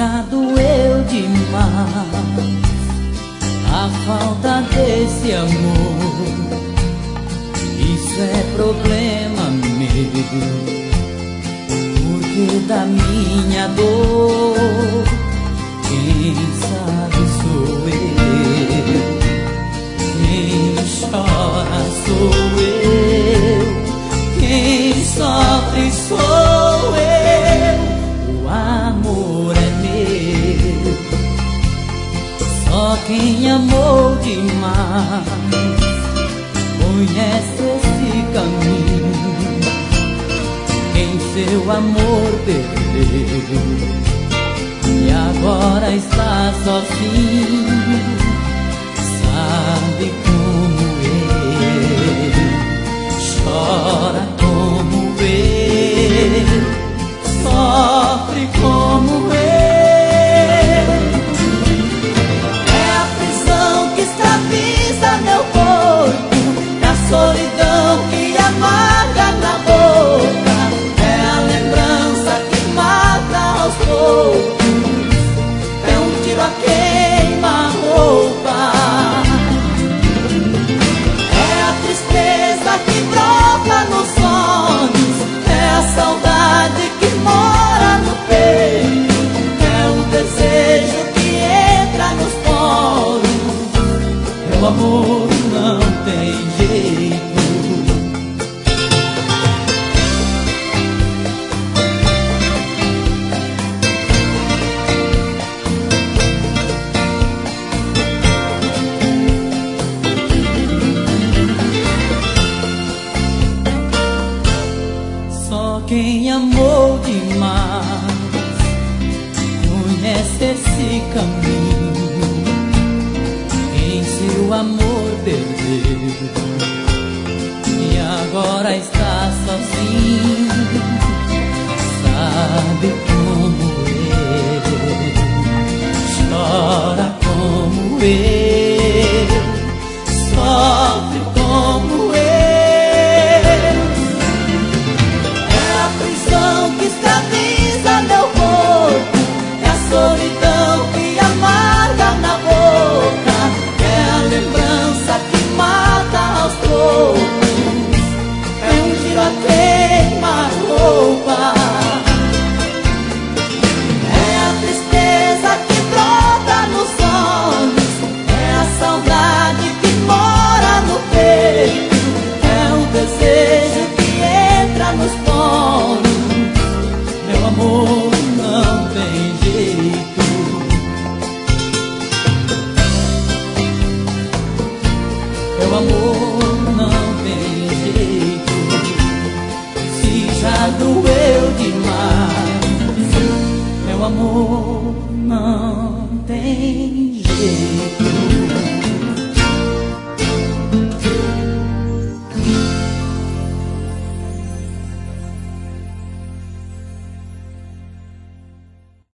já doeu demais a falta desse amor. Isso é problema meu, porque da minha dor quem sabe sou eu, quem chora sou eu, quem sofre sou eu. O amor é meu, só quem amou demais conhece esse caminho. Quem seu amor perdeu e agora está sozinho, sabe como eu, chora como eu, sofre como eu. É a prisão que escraviza meu corpo, é a solidão que amarga na boca, é a lembrança que mata aos poucos, é um tiro a queima-roupa. É a tristeza que brota nos olhos, é a saudade que mora no peito, é o desejo que entra nos poros. Meu amor não tem jeito. Só quem amou demais conhece esse caminho. Quem seu amor perdeu e agora está sozinho, sabe como eu, chora como eu, sofre como eu. Que escraviza meu corpo, é a solidão que amarga na boca, é a lembrança que mata aos poucos, é um tiro a queima-roupa. É a tristeza que brota nos olhos, é a saudade que mora no peito, é o desejo que entra nos poros. Meu amor não tem jeito. Meu amor não tem jeito. Se já doeu demais, meu amor não tem jeito.